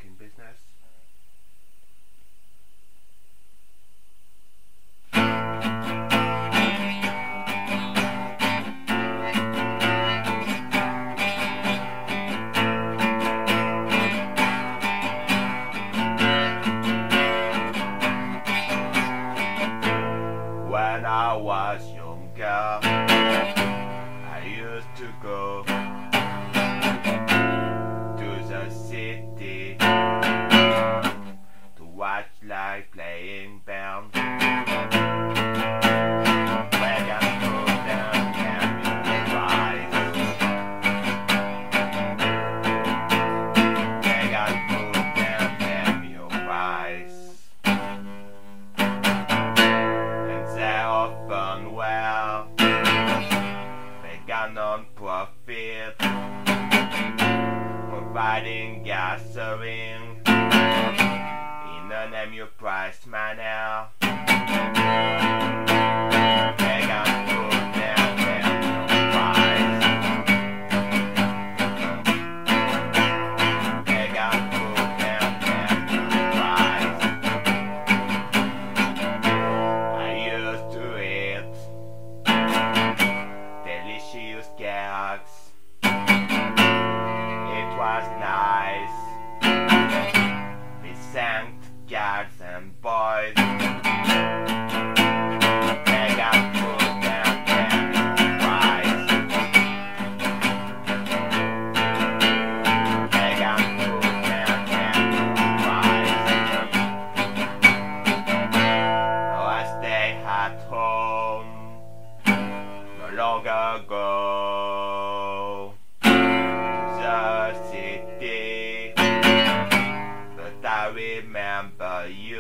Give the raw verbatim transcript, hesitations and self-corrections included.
fucking business. When I was younger, I used to go to the city to watch live playing bands. Wagon put down camping rides. Wagon put down cameo rides. They're often well, they got non-profit, providing gasoline in an amortized manner. They got put down their price. They got put down their price. I used to eat delicious gags. It was nice. We sang girls and boys. They got put down their price. They got put down their price. Oh, I stay at home, no longer go to the city, but I remember you.